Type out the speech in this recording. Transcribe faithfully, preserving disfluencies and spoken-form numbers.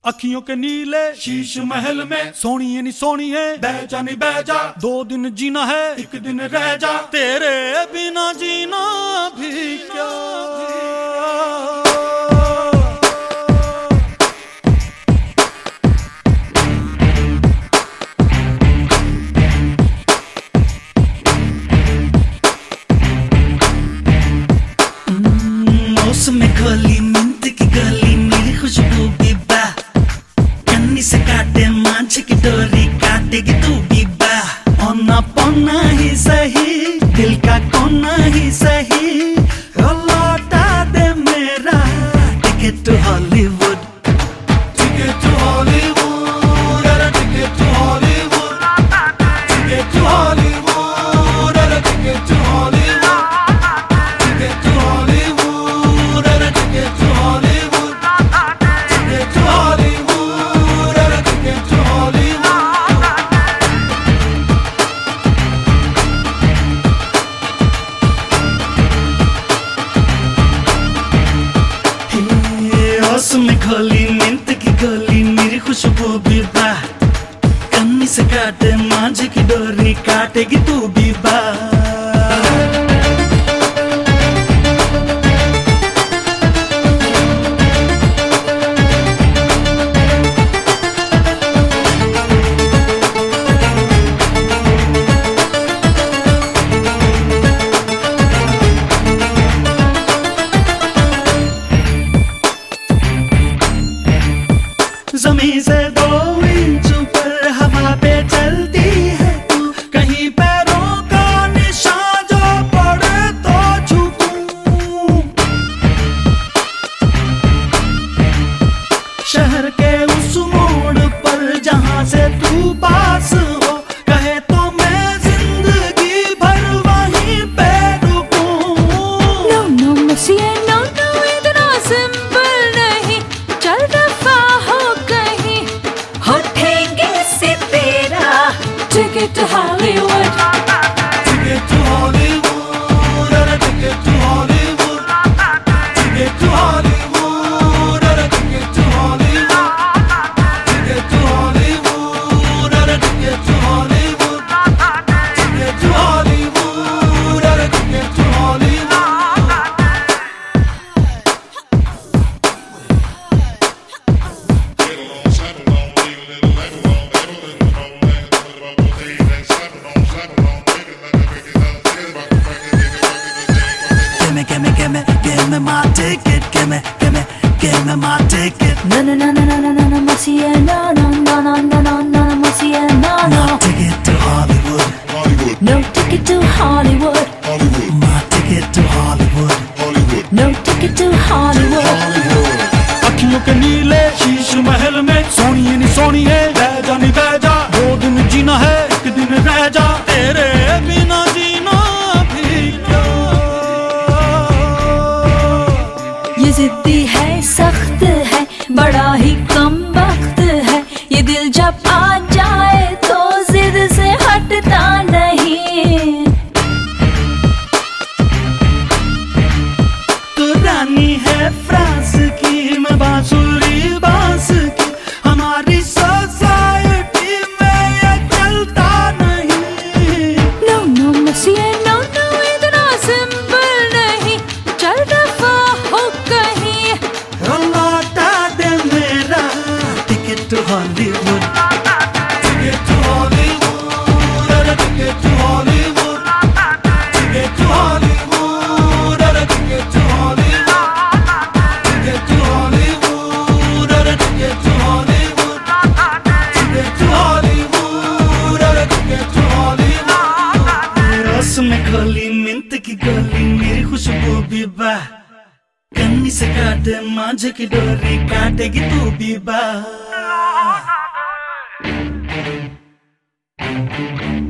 अखियों के नीले शीश महल में सोनी है नी सोनी है बैजा नी बैजा दो दिन जीना है एक दिन रह जा तेरे बिना जीना भी क्या में खोली मिंट की गली मेरी खुशबू भी बा कन्नी से काटे मांझ की डोरी काटेगी तू भी बा पौना पौना ही सही दिल का कोना ही सही लौटा दे मेरा ticket to Hollywood ticket to Hollywood अरे ticket to Hollywood ticket to Hollywood अरे ticket to Hollywood ticket to Hollywood में खोली मिंट की गोली मेरी खुशबू भी बा कन्नी से काटे मांझ की डोरी काटेगी तू भी बा ज़मीन से दो इंच ऊपर हवा पे चलती है तू कहीं पैरों का निशान जो पड़े तो झुकूं शहर के उस मोड़ पर जहां से तू पास हो कहे तो मैं जिंदगी भर वहीं पे रुकूं। No no मुझे no no इतना सिंपल नहीं चल दफा Ticket to Hollywood. Ticket to Hollywood. Ticket to Hollywood. Ticket to Hollywood. Ticket to Hollywood. Ticket to Hollywood. Ticket to Hollywood. Ticket to Hollywood. Ticket to Hollywood. Give me, give me, give me my ticket. Give me, give me, give me my ticket. No, no, no, no, no, no, no, no, monsieur, no, no, no, no, no, no, no, monsieur, no, no. My ticket to Hollywood. Hollywood. No ticket to Hollywood. Hollywood. My ticket to Hollywood. Hollywood. No ticket to Hollywood. Hollywood. अखियों के नीले शीश महल में सोनी है नी सोनी है बैजा नी बैजा दो दिन जीना है एक दिन रह जा तेरे बिना जीना भी क्या ये जिद्दी है सख्त है बड़ा ही कम वक्त है ये दिल जब आ जाए तो जिद से हटता नहीं तू रानी है फ्रांस की मैं बांसुरी बांस की हमारी सोसाइटी में ये चलता नहीं। No no monsieur no no इतना सिंपल नहीं चल दफा हो कहीं लौटा दे मेरा ticket to Hollywood ticket to Hollywood ticket to Hollywood ticket to Hollywood ticket to Hollywood ticket to Hollywood ticket to Hollywood ticket to Hollywood ticket to Hollywood रस में खोली मिंट की गोली मेरी खुशबू भी बा कन्नी से काटे मांझ की डोरी काटेगी तू भी बा।